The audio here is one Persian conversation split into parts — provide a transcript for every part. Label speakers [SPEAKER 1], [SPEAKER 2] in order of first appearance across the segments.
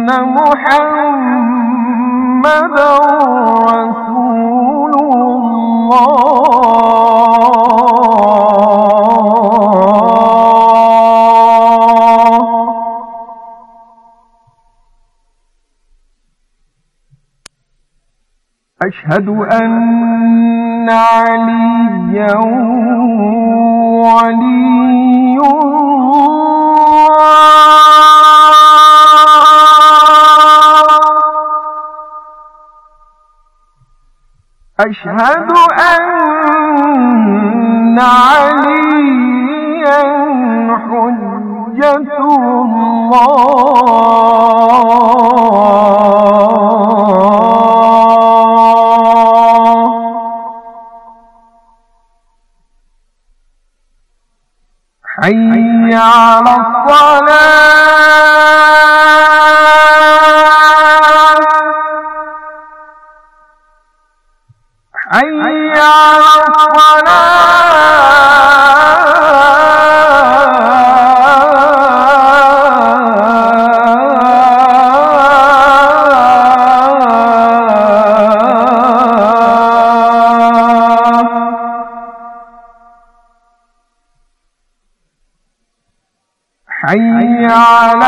[SPEAKER 1] محمدا رسول الله. أشهد أن عليا ولي أشهد أن عليا حجة الله. حي على الصلاة. حي على حي على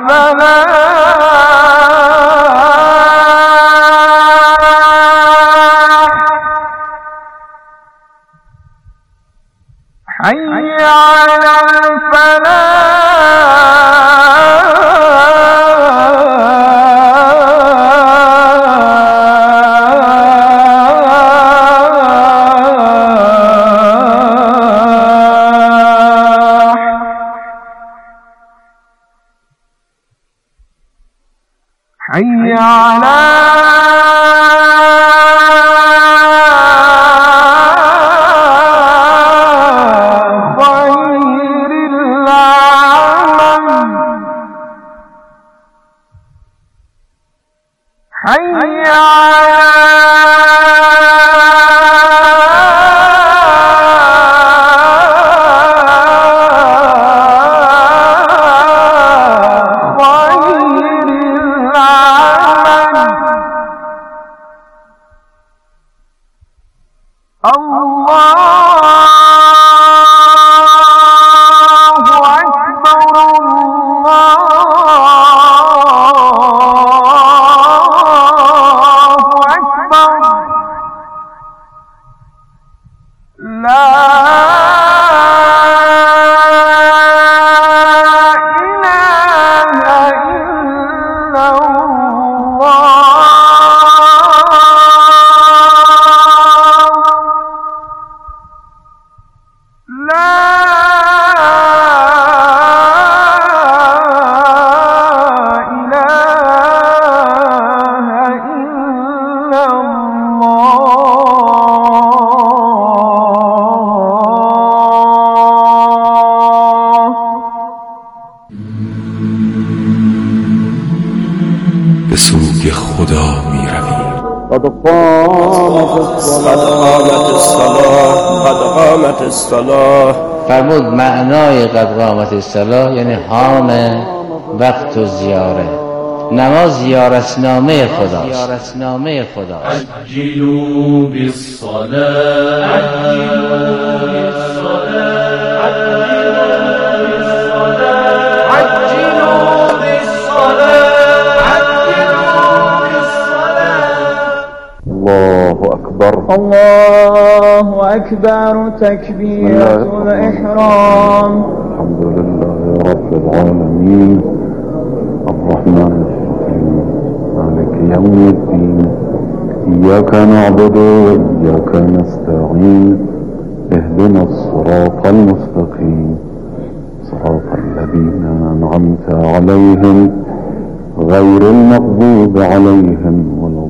[SPEAKER 1] الفلاح. حي على حي على خير العالم. حي على
[SPEAKER 2] به سوی خدا می رویم.
[SPEAKER 3] قد قامت الصلاة.
[SPEAKER 4] فرمود معنای قد قامت الصلاة یعنی حان وقت و زیاره. نماز زیارتنامه خداست.
[SPEAKER 5] عجلوا بالصلاة.
[SPEAKER 1] الله أكبر تكبيرة الإحرام.
[SPEAKER 3] الحمد لله رب العالمين الرحمن الرحيم مالك يوم الدين إياك نعبد وإياك نستعين اهدنا الصراط المستقيم صراط الذين أنعمت عليهم غير المغضوب عليهم ولا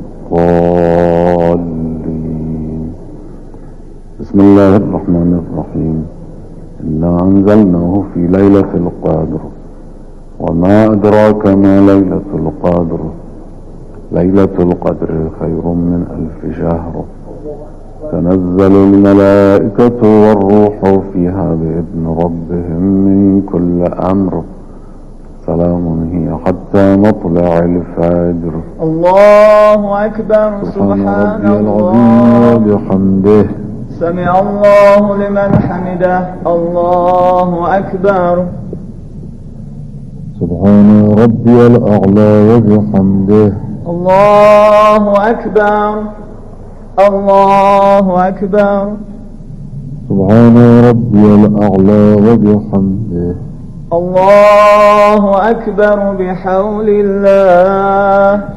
[SPEAKER 3] الضالين. بسم الله الرحمن الرحيم. إنا أنزلناه في ليلة القدر وما أدراك ما ليلة القدر. ليلة القدر خير من 1000 شهر. تنزل الملائكة والروح فيها بإذن ربهم من كل أمر. سلام هي حتى مطلع الفجر.
[SPEAKER 1] الله أكبر. سبحان
[SPEAKER 3] ربي
[SPEAKER 1] الله
[SPEAKER 3] العظيم وبحمده.
[SPEAKER 1] سمع الله لمن حمده. الله أكبر.
[SPEAKER 3] سبحان ربي الأعلى وبحمده.
[SPEAKER 1] الله أكبر. الله أكبر.
[SPEAKER 3] سبحان ربي الأعلى وبحمده.
[SPEAKER 1] الله أكبر بحول الله.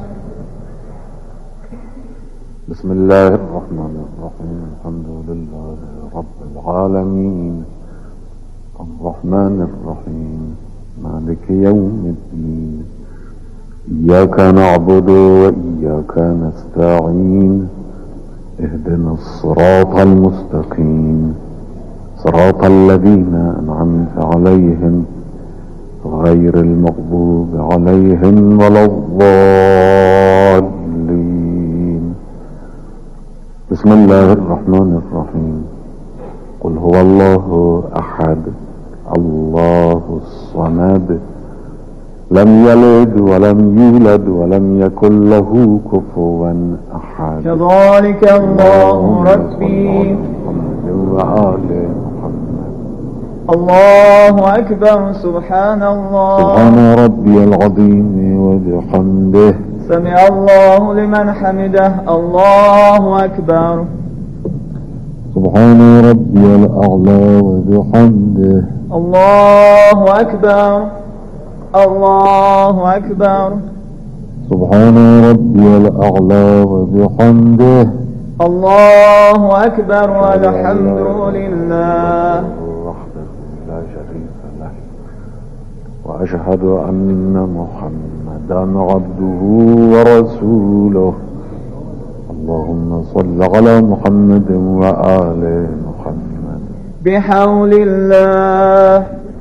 [SPEAKER 3] بسم الله الرحمن الرحيم. الحمد لله رب العالمين الرحمن الرحيم مالك يوم الدين. إياك نعبد وإياك نستعين. اهدنا الصراط المستقيم صراط الذين أنعمت عليهم غير المغضوب عليهم ولا الضالين. بسم الله الرحمن الرحيم. قل هو الله أحد الله الصمد لم يلد ولم يولد ولم يكن له كفوا أحد.
[SPEAKER 1] كذلك الله ربي.
[SPEAKER 3] وآل محمد.
[SPEAKER 1] الله أكبر. سبحان الله.
[SPEAKER 3] سبحان ربي العظيم وبحمده.
[SPEAKER 1] سمع الله لمن حمده. الله أكبر.
[SPEAKER 3] سبحان ربي الأعلى وبحمده.
[SPEAKER 1] الله أكبر. الله أكبر.
[SPEAKER 3] سبحان ربي الأعلى وبحمده.
[SPEAKER 1] الله أكبر والحمد لله.
[SPEAKER 3] وحده لا شريك له. وأشهد أن محمدا عبده ورسوله. اللهم صل على محمد وآل محمد.
[SPEAKER 1] بحول الله.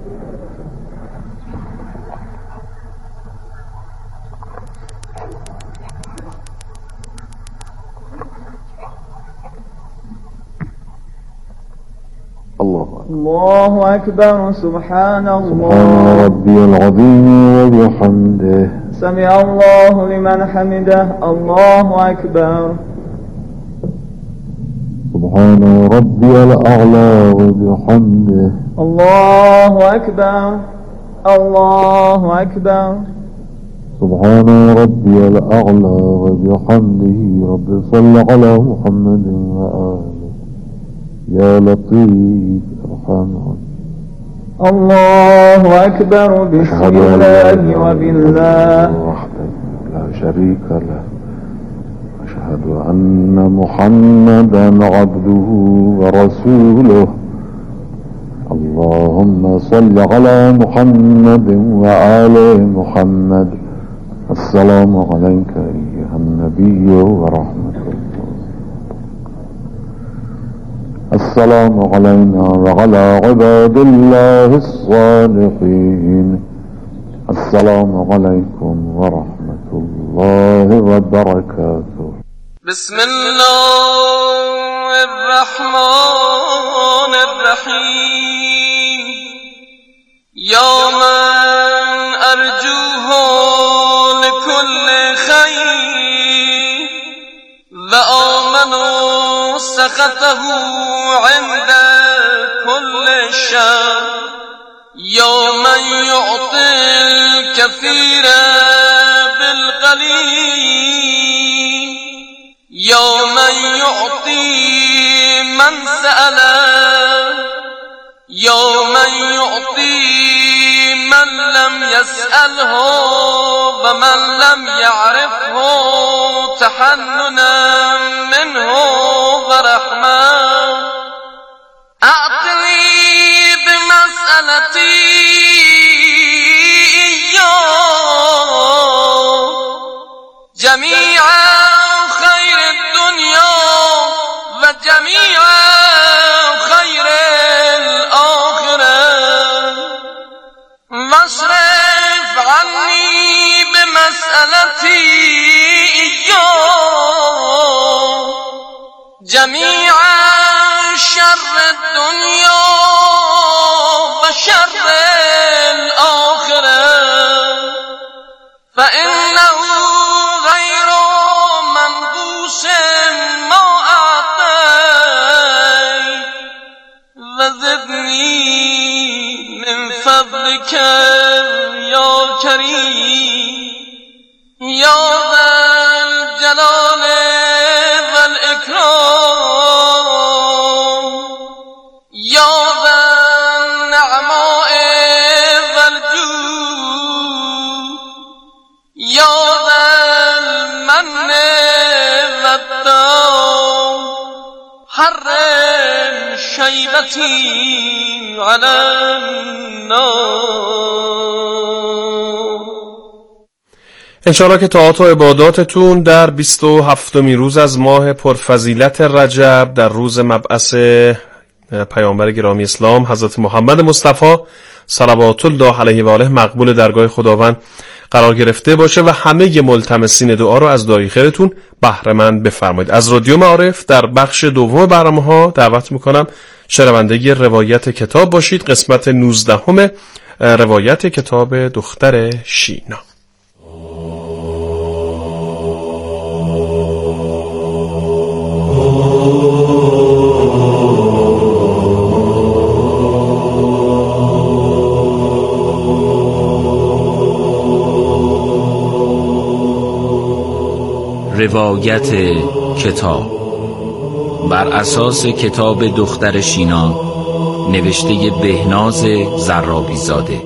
[SPEAKER 1] الله أكبر. سبحان الله.
[SPEAKER 3] سبحان ربي العظيم وبحمده.
[SPEAKER 1] سمع الله لمن حمده. الله أكبر.
[SPEAKER 3] سبحان ربي الأعلى وبحمده.
[SPEAKER 1] الله أكبر. الله أكبر.
[SPEAKER 3] سبحان ربي الأعلى وبحمده. رب صل على محمد وآله يا لطيف ارحمنا.
[SPEAKER 1] الله أكبر. بسم الله وبالله
[SPEAKER 3] وحده لا شريك له. أشهد أن محمدا عبده ورسوله. اللهم صل على محمد وآل محمد. السلام عليك أيها النبي ورحمة الله. السلام علينا وعلى عباد الله الصالحين. السلام عليكم ورحمة الله وبركاته.
[SPEAKER 5] بسم الله الرحمن الرحيم. يا من أرجوه لكل خير وآمنوا سخطه عند كل شر. يا من يعطي الكثير بالقليل. يا من يعطي من سأله. يا من يعطي من لم يسأله ومن لم يعرفه تحننا منه ورحمة. أعطني بمسألتي إياه جميع خير الدنيا وجميع خير الآخرة. واصرف عني بمسألتي إياه جميع شر الدنيا وشر الآخرة. فإنه غير منقوص ما أعطيت وزدني من فضلك يا كريم يا ذا الجلال والإكرام يا ذا النعماء والجود يا ذا المن والدام حرم شیبتی علی النار.
[SPEAKER 6] انشاءالله که طاعات و عباداتتون در 27مین روز از ماه پرفضیلت رجب در روز مبعث پیامبر گرامی اسلام حضرت محمد مصطفی صلوات الله علیه و آله مقبول درگاه خداوند قرار گرفته باشه و همه ملتمسین دعا رو از دعای خیرتون بهره مند بفرمایید. از رادیو معارف در بخش دوم برنامه‌ها دعوت میکنم شنونده روایت کتاب باشید. قسمت 19 روایت کتاب دختر شینا.
[SPEAKER 7] روایت کتاب بر اساس کتاب دختر شینا نوشته بهناز زرابی زاده.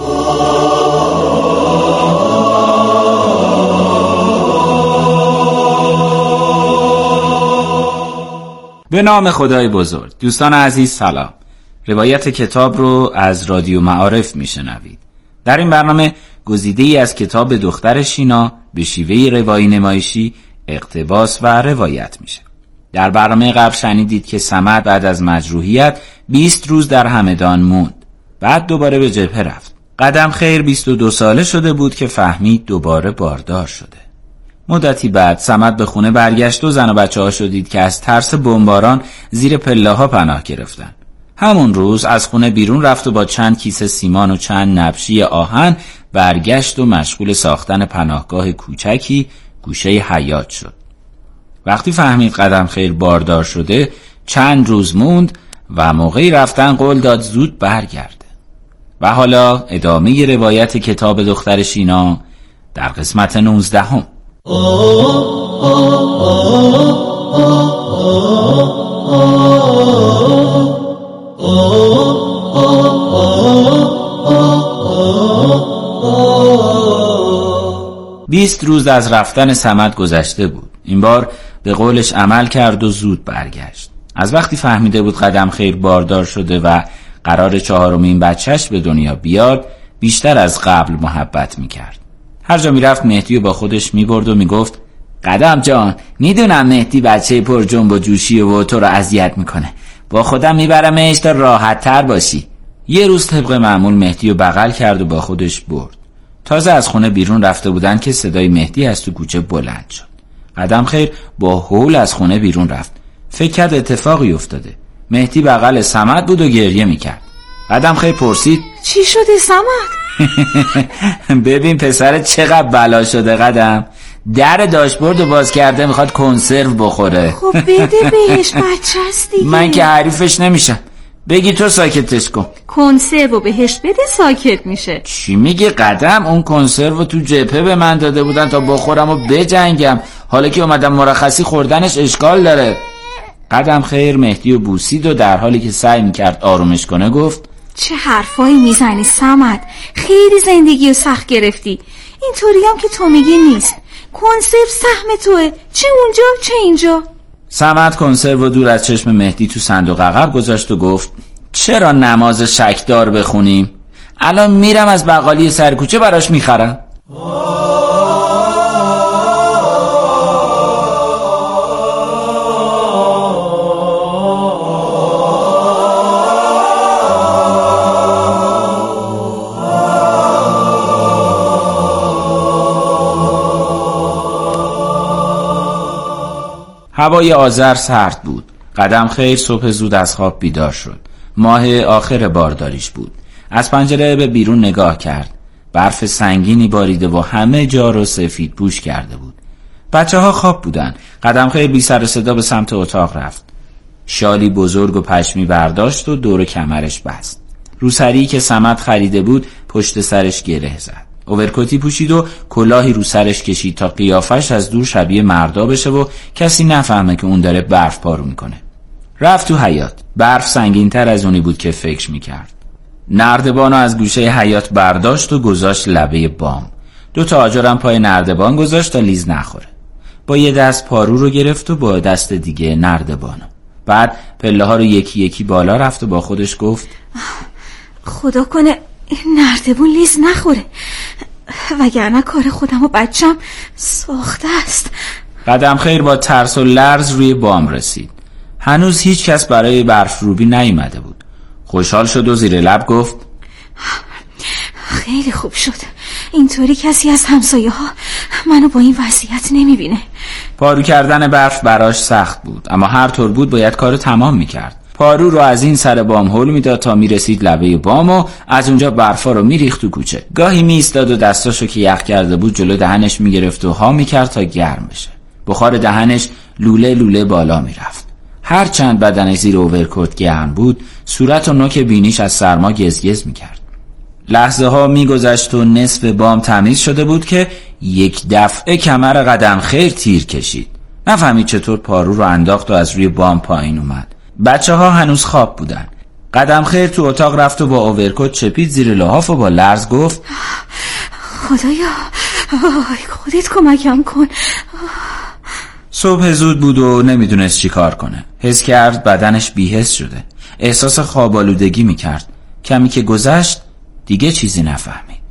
[SPEAKER 7] به نام خدای بزرگ. دوستان عزیز سلام. روایت کتاب رو از رادیو معارف میشنوید. در این برنامه گزیده‌ای از کتاب دختر شینا به شیوه روایی نمایشی اقتباس و روایت میشه. در برنامه قبل شنیدید که صمد بعد از مجروحیت 20 روز در همدان موند. بعد دوباره به جبهه رفت. قدم خیر 22 ساله شده بود که فهمید دوباره باردار شده. مدتی بعد صمد به خونه برگشت و زن و بچه‌ها شدید که از ترس بمباران زیر پله‌ها پناه گرفتن. همون روز از خونه بیرون رفت و با چند کیسه سیمان و چند نبشی آهن برگشت و مشغول ساختن پناهگاه کوچکی گوشه حیاط شد. وقتی فهمید قدم خیر باردار شده چند روز موند و موقعی رفتن قول داد زود برگرده. و حالا ادامه روایت کتاب دختر شینا در قسمت 19. بیست روز از رفتن صمد گذشته بود. این بار به قولش عمل کرد و زود برگشت. از وقتی فهمیده بود قدم خیر باردار شده و قرار 4مین بچهش به دنیا بیاد بیشتر از قبل محبت میکرد. هر جا میرفت مهدی رو با خودش میبرد و میگفت قدم جان میدونم مهدی بچه پر جنب و جوشی و تو رو اذیت میکنه، با خودم میبرمش تا راحت تر باشی. یه روز طبق معمول مهدی رو بغل کرد و با خودش برد. تازه از خونه بیرون رفته بودن که صدای مهدی از تو کوچه بلند شد. قدم خیر با هول از خونه بیرون رفت. فکر کرد اتفاقی افتاده. مهدی بغل صمد بود و گریه میکرد. قدم خیر پرسید
[SPEAKER 8] چی شده صمد؟
[SPEAKER 7] ببین پسرت چقدر بلا شده قدم. در داشبورد رو باز کرده میخواد کنسرو بخوره.
[SPEAKER 8] خب بده بهش، بچه است دیگه.
[SPEAKER 7] من که حریفش نمیشم. بگی تو ساکتش کن.
[SPEAKER 8] کنسرو بهش بده ساکت میشه.
[SPEAKER 7] چی میگی قدم؟ اون کنسرو تو جبهه به من داده بودن تا بخورم و بجنگم. حالا که اومدم مرخصی خوردنش اشکال داره. قدم خیر مهدی و بوسید و در حالی که سعی میکرد آرومش کنه گفت
[SPEAKER 8] چه حرفایی میزنی صمد؟ خیلی زندگی رو سخت گرفتی. اینطوری هم که تو میگی نیست. کنسرو سهم توه، چه اونجا چه اینجا.
[SPEAKER 7] صمد کنسرو دور از چشم مهدی تو صندوق عقب گذاشت و گفت چرا نماز شکدار بخونیم؟ الان میرم از بقالی سر کوچه براش میخرم. هوای آذر سرد بود. قدم خیر صبح زود از خواب بیدار شد. ماه آخر بارداریش بود. از پنجره به بیرون نگاه کرد. برف سنگینی باریده و همه جا رو سفید پوش کرده بود. بچه ها خواب بودن. قدمخیر بی سر صدا به سمت اتاق رفت. شالی بزرگ و پشمی برداشت و دور کمرش بست. روسری که صمد خریده بود پشت سرش گره زد. اوورکوتی پوشید و کلاهی رو سرش کشید تا قیافش از دور شبیه مردا بشه و کسی نفهمه که اون داره برف پارو میکنه. رفت تو حیاط. برف سنگین‌تر از اونی بود که فکر میکرد. نردبانو از گوشه حیاط برداشت و گذاشت لبه بام. 2 آجرم پای نردبان گذاشت تا لیز نخوره. با یه دست پارو رو گرفت و با دست دیگه نردبانو. بعد پله ها رو یکی یکی بالا رفت و با خودش گفت
[SPEAKER 8] خدا کنه نردبون لیز نخوره، وگرنه کار خودم و بچم ساخته است.
[SPEAKER 7] قدمخیر با ترس و لرز روی بام رسید. هنوز هیچ کس برای برف روبی نیومده بود. خوشحال شد و زیر لب گفت
[SPEAKER 8] خیلی خوب شد، اینطوری کسی از همسایه ها منو با این وضعیت نمیبینه.
[SPEAKER 7] پارو کردن برف براش سخت بود، اما هر طور بود باید کارو تمام میکرد. پارو رو از این سر بام هول میداد تا میرسید لبه بام و از اونجا برفا رو میریخت تو کوچه. گاهی میایستاد و دستاشو که یخ کرده بود جلو دهنش میگرفت و ها میکرد تا گرم بشه. بخار دهنش لوله لوله بالا میرفت. هر چند بدنش زیر اوورکوت گرم بود، صورت و نوک بینیش از سرما گزگز میکرد. لحظه ها میگذشت و نصف بام تمیز شده بود که یک دفعه کمر قدمخیر تیر کشید. نفهمید چطور پارو رو انداخت و از روی بام پایین اومد. بچه ها هنوز خواب بودن. قدمخیر تو اتاق رفت و با اوورکوت چپید زیر لحاف و با لرز گفت
[SPEAKER 8] خدایا خودت کمکم کن.
[SPEAKER 7] صبح زود بود و نمیدونست چی کار کنه. حس کرد بدنش بی‌حس شده. احساس خواب‌آلودگی میکرد. کمی که گذشت دیگه چیزی نفهمید.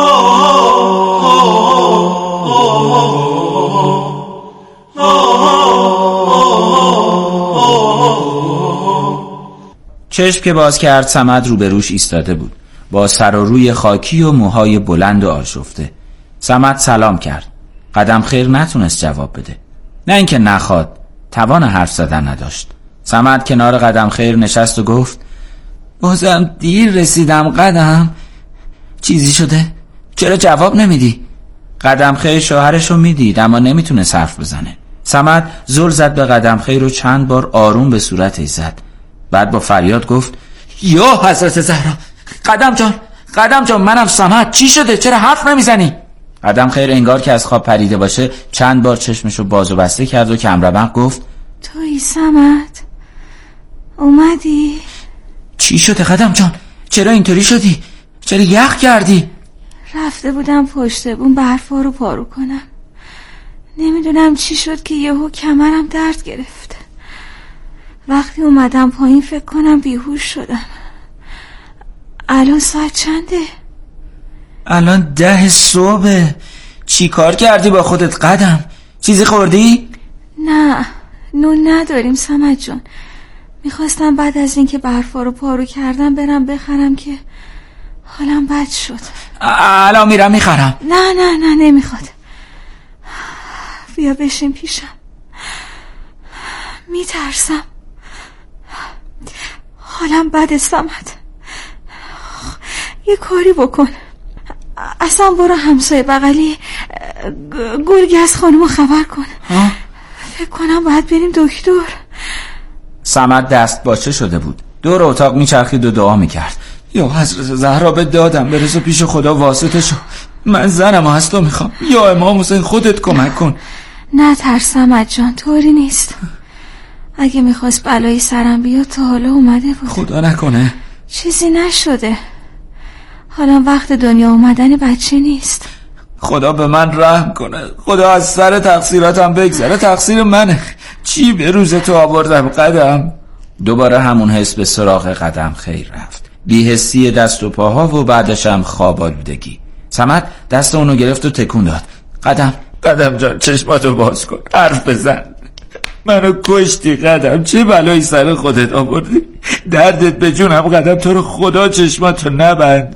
[SPEAKER 7] چشم که باز کرد صمد روبروش ایستاده بود، با سر و روی خاکی و موهای بلند و آشفته. صمد سلام کرد. قدمخیر نتونست جواب بده. نه اینکه نخواد، توان حرف زدن نداشت. صمد کنار قدمخیر نشست و گفت بازم دیر رسیدم قدم. چیزی شده؟ چرا جواب نمیدی؟ قدمخیر شوهرشو میدید اما نمیتونه حرف بزنه. صمد زل زد به قدمخیر و چند بار آروم به صورتش زد. بعد با فریاد گفت یا حضرت زهرا، قدم جان منم صمد، چی شده؟ چرا حرف نمیزنی؟ قدمخیر انگار که از خواب پریده باشه چند بار چشمشو باز و بسته کرد و کمربند گفت
[SPEAKER 8] تویی صمد؟ اومدی؟
[SPEAKER 7] چی شده قدم جان؟ چرا اینطوری شدی؟ چرا یخ کردی؟
[SPEAKER 8] رفته بودم پشت بوم برفا رو پارو کنم، نمیدونم چی شد که یهو کمرم درد گرفت. وقتی اومدم پایین فکر کنم بیهوش شدم. الان ساعت چنده؟
[SPEAKER 7] الان 10 صبح. چی کار کردی با خودت قدم؟ چیزی خوردی؟
[SPEAKER 8] نه نون نداریم صمد جان. میخواستم بعد از اینکه برفا رو پارو کردم برم بخرم که حالم بد شد.
[SPEAKER 7] الان میرم میخرم.
[SPEAKER 8] نه نمیخواد. بیا بشین پیشم. میترسم. حالم بده صمد. یه کاری بکن. اصلا برو همسایه بغلی گلگز خانمو خبر کن. فکر کنم باید بریم دکتر.
[SPEAKER 7] صمد دست باچه شده بود. دور اتاق میچرخید و دعا میکرد. یا حضرت زهرا به دادم برسو پیش خدا واسطه شو. من زنم از تو میخوام. یا امام حسین خودت کمک کن.
[SPEAKER 8] نه ترس صمد جان، طوری نیست. اگه میخواست بلایی سرم بیاد تا حالا اومده بود.
[SPEAKER 7] خدا نکنه.
[SPEAKER 8] چیزی نشده. حالا وقت دنیا اومدن بچه نیست.
[SPEAKER 7] خدا به من رحم کنه. خدا از سر تقصیراتم بگذره. تقصیر منه. چی به روز تو آوردم قدم؟ دوباره همون حس به سراغ قدمخیر رفت. بی‌حسی دست و پاها و بعدش هم خواب‌آلودگی. صمد دست اونو گرفت و تکون داد. قدم جان چشماتو باز کن، حرف بزن. منو کشتی قدم، چه بلایی سر خودت آوردی؟ دردت به جونم قدم، تو رو خدا چشماتو نبند.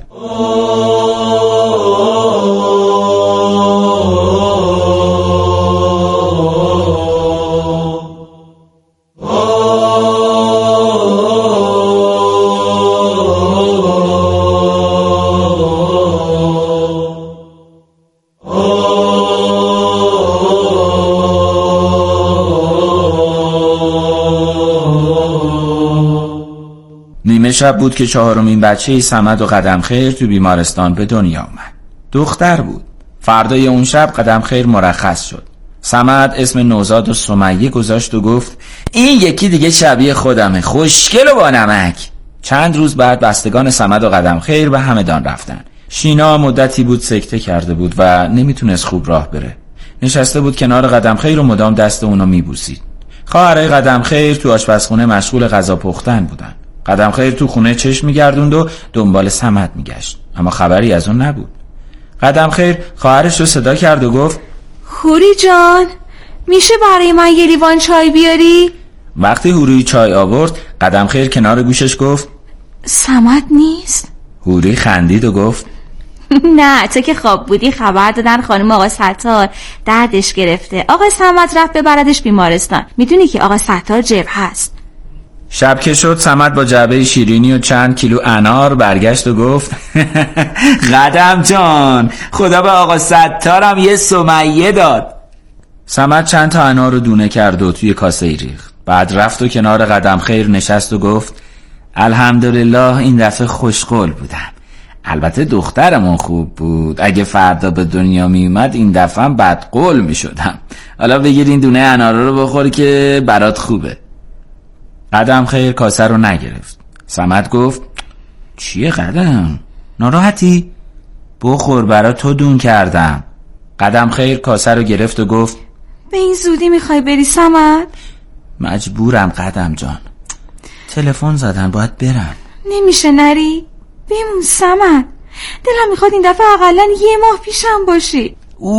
[SPEAKER 7] شب بود که 4مین بچه صمد و قدمخیر تو بیمارستان به دنیا آمد. دختر بود. فردای اون شب قدمخیر مرخص شد. صمد اسم نوزاد و سمیه گذاشت و گفت این یکی دیگه شبیه خودمه، خوشگل و با نمک. چند روز بعد بستگان صمد و قدمخیر به همدان رفتن. شینا مدتی بود سکته کرده بود و نمیتونست خوب راه بره. نشسته بود کنار قدمخیر و مدام دست اونو میبوسید. خواهرای قدمخیر تو آشپزخونه مشغول غذا پختن بودن. قدمخیر تو خونه چشم میگردوند و دنبال صمد میگشت، اما خبری از اون نبود. قدمخیر خواهرش رو صدا کرد و گفت
[SPEAKER 8] هوری جان، میشه برای من یه لیوان چای بیاری؟
[SPEAKER 7] وقتی هوری چای آورد، قدمخیر کنار گوشش گفت
[SPEAKER 8] صمد نیست؟
[SPEAKER 7] هوری خندید و گفت
[SPEAKER 8] نه، تو که خواب بودی خبر دادن خانم آقا ستار دردش گرفته، آقا صمد رفت ببردش بیمارستان. میدونی که آقا ستار جبهه هست.
[SPEAKER 7] شب که شد صمد با جعبه شیرینی و چند کیلو انار برگشت و گفت قدم جان، خدا به آقا ستارم یه سمیه داد. صمد چند تا انار رو دونه کرد و توی کاسه ریخت. بعد رفت و کنار قدمخیر نشست و گفت الحمدلله این دفعه خوشقول بودم. البته دخترمون خوب بود، اگه فردا به دنیا می اومد این دفعه هم بدقول می شدم. حالا بگیر این دونه انارا رو بخوری که برات خوبه. قدمخیر کاسه رو نگرفت. صمد گفت چیه قدم؟ ناراحتی؟ بخور، برات تو دون کردم. قدمخیر کاسه رو گرفت و گفت
[SPEAKER 8] به این زودی میخوای بری صمد؟
[SPEAKER 7] مجبورم قدم جان، تلفن زدن باید برم.
[SPEAKER 8] نمیشه نری؟ بمون صمد، دلم میخواد این دفعه اقلن یه ماه پیشم باشی.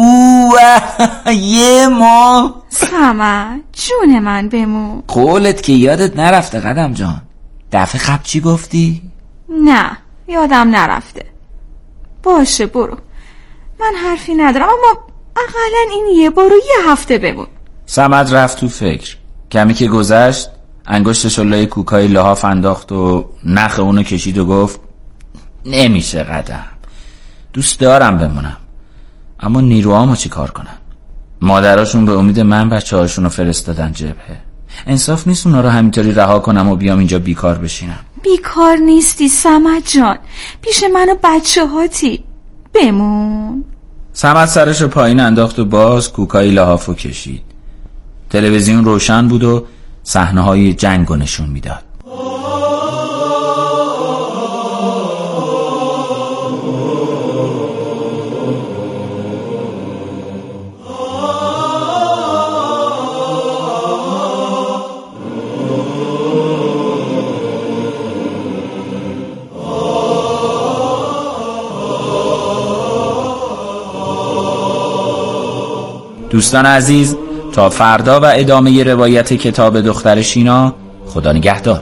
[SPEAKER 7] یه ماه؟
[SPEAKER 8] صمد جون من بمون.
[SPEAKER 7] قولت که یادت نرفته قدم جان. دفعه قبل چی گفتی؟
[SPEAKER 8] نه یادم نرفته. باشه برو، من حرفی ندارم، اما اقلن این یه بار و یه هفته بمون.
[SPEAKER 7] صمد رفت تو فکر. کمی که گذشت انگشتش لای کوکای لحاف انداخت و نخ اونو کشید و گفت نمیشه قدم، دوست دارم بمونم اما نیروهامو چی کار کنم؟ مادراشون به امید من بچه‌هاشون رو فرستادن جبهه. انصاف نیست اونا رو همینطوری رها کنم و بیام اینجا بیکار بشینم.
[SPEAKER 8] بیکار نیستی صمد جان، پیش من و بچه‌هاتی، بمون.
[SPEAKER 7] صمد سرش پایین انداخت و باز کوکای لحافو کشید. تلویزیون روشن بود و صحنه‌های جنگو نشون میداد. دوستان عزیز، تا فردا و ادامه روایت کتاب دختر شینا، خدا نگهدار.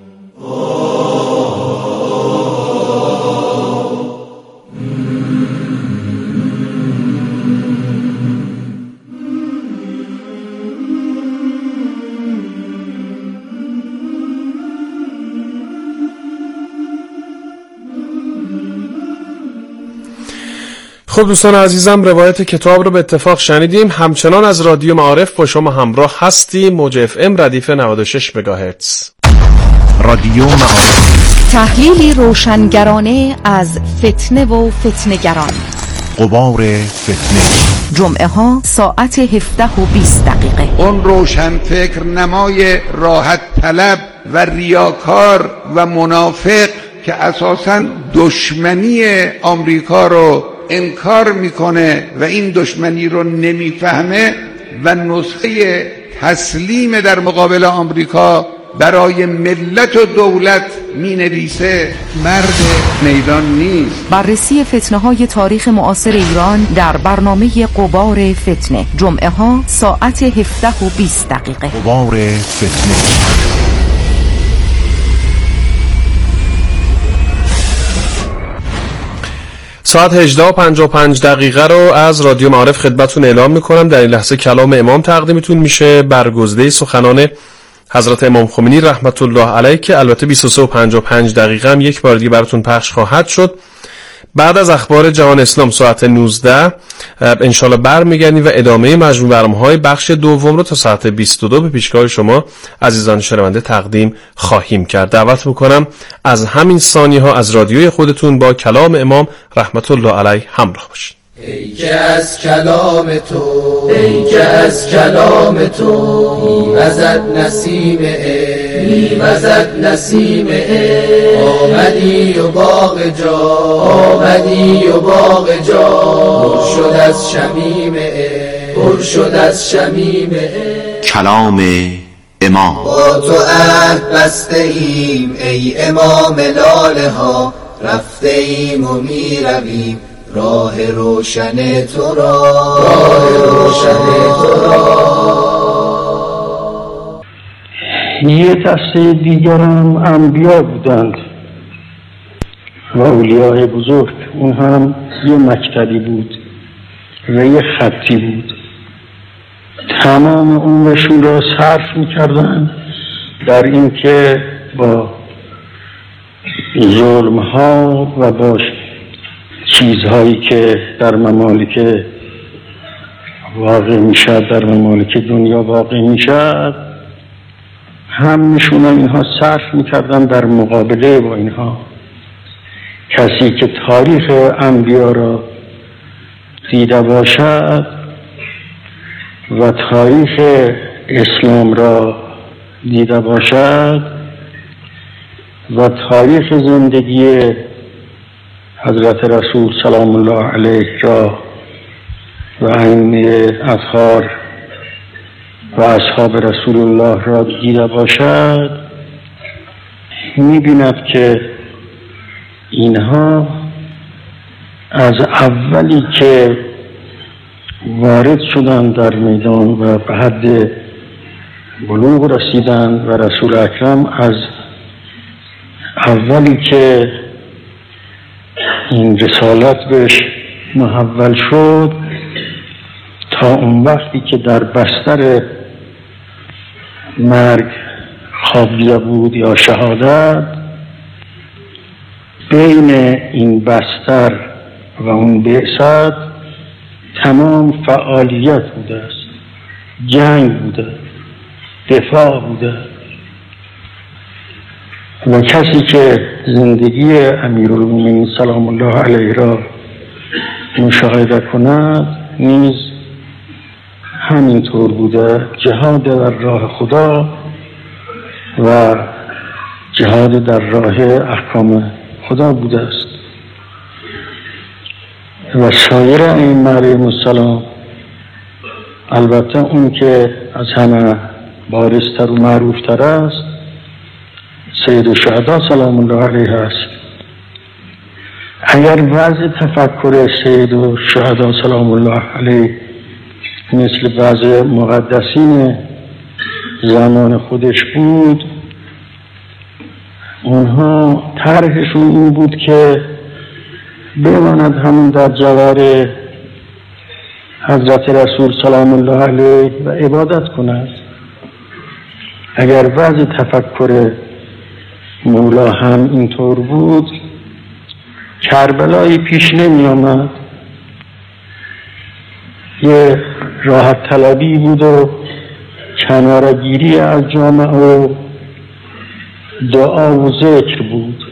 [SPEAKER 6] خب دوستان عزیزم، روایت کتاب رو به اتفاق شنیدیم. همچنان از رادیو معارف با شما همراه هستیم. موج اف ام ردیف 96 مگاهرتز.
[SPEAKER 2] رادیو معارف،
[SPEAKER 9] تحلیلی روشنگرانه از فتنه و فتنه‌گران.
[SPEAKER 2] غبار فتنه،
[SPEAKER 9] جمعه ها ساعت 17:20.
[SPEAKER 10] اون روشن فکر نمای راحت طلب و ریاکار و منافق که اساساً دشمنی آمریکا رو انکار میکنه و این دشمنی رو نمیفهمه و نسخه تسلیم در مقابل آمریکا برای ملت و دولت مینویسه، مرد میدان نیست.
[SPEAKER 9] بررسی فتنه های تاریخ معاصر ایران در برنامه غبار فتنه، جمعه ها ساعت 17:20.
[SPEAKER 2] غبار فتنه.
[SPEAKER 6] ساعت 18:55 رو از رادیو معارف خدمتتون اعلام میکنم. در این لحظه کلام امام تقدیمتون میشه، برگزیده سخنان حضرت امام خمینی رحمت الله علیه که البته 23:55 هم یک بار دیگه براتون پخش خواهد شد. بعد از اخبار جهان اسلام ساعت 19 انشالله برمیگردیم و ادامه مجموع برنامه‌های بخش دوم رو تا ساعت 22 به پیشگاه شما عزیزان شنونده تقدیم خواهیم کرد. دعوت میکنم از همین ثانیه‌ها از رادیوی خودتون با کلام امام رحمت الله علیه همراه باشید.
[SPEAKER 11] ای که از کلام تو، ای که از کلام تو میوزد نسیم عشق، میوزد نسیم عشق. آمدی و باغ جا، آمدی و باغ جا پر شد از شمیم عشق، پر شد از شمیم عشق.
[SPEAKER 2] کلام امام.
[SPEAKER 11] با تو عهد بسته ایم ای امام لاله ها، رفته ایم و میرویم راه روشن تو را، راه روشن تو را.
[SPEAKER 12] یه دسته دیگرم انبیا بودند و اولیاء بزرگ، اون هم یه مکتبی بود و یه خطی بود. تمام عمرشون را صرف میکردن در این که با ظلم ها و با چیزهایی که در ممالک واقع میشد، در ممالک دنیا واقع میشد، همشون اینها صرف میکردن در مقابله با اینها. کسی که تاریخ انبیا را دیده باشد و تاریخ اسلام را دیده باشد و تاریخ زندگی حضرت رسول سلام الله علیه را و ائمه اطهار و اصحاب رسول الله را دیده باشد، می‌بیند که اینها از اولی که وارد شدن در میدان و به حد بلوغ رسیدن و رسول اکرم از اولی که این رسالت بهش محول شد تا اون وقتی که در بستر مرگ خوابیده بود یا شهادت، بین این بستر و اون بعثت تمام فعالیت بوده است، جنگ بوده، دفاع بوده. و کسی که زندگی امیرالمومنین سلام الله علیه را مشاهده کند نیز همینطور بوده. جهاد در راه خدا و جهاد در راه احکام خدا بوده است. و سایر ائمه علیهم السلام، البته اون که از همه بارزتر و معروفتر است سید الشهدا سلام الله علیه است. اگر وضع تفکر سید الشهدا سلام الله علیه مثل بعض مقدسین زمان خودش بود، اونها طرحشون این بود که بماند همون در جوار حضرت رسول سلام الله علیه و عبادت کند. اگر وضع تفکر مولا هم اینطور بود، کربلایی پیش نمی آمد. یه راحت طلبی بود و کنارگیری از جامعه و دعا و ذکر بود،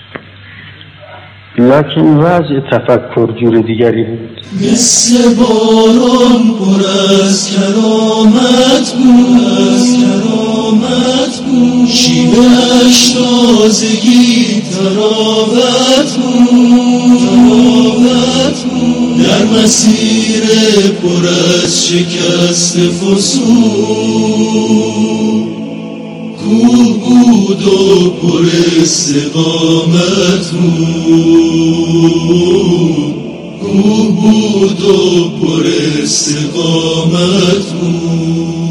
[SPEAKER 12] لکن وضع تفکر جور دیگری بود.
[SPEAKER 13] مثل باران پر از کرامت بود، از کرامت بود، شیوه‌اش تازگی تراوت بود، تراوت بود، در مسیر پر از شکست فسون کوه بود و پر استقامت بود، کوه بود و پر استقامت بود.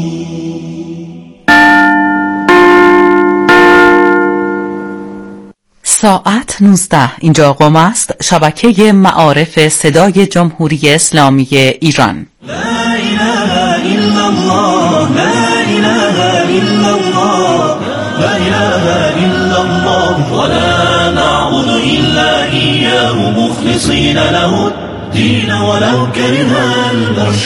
[SPEAKER 9] ساعت 19 اینجا قم است، شبکه معارف صدای جمهوری اسلامی ایران.
[SPEAKER 13] لا اله الا الله، لا اله الا الله، لا إله إلا الله ولا نعبد إلا إياه مخلصين له الدين ولو كره المشركون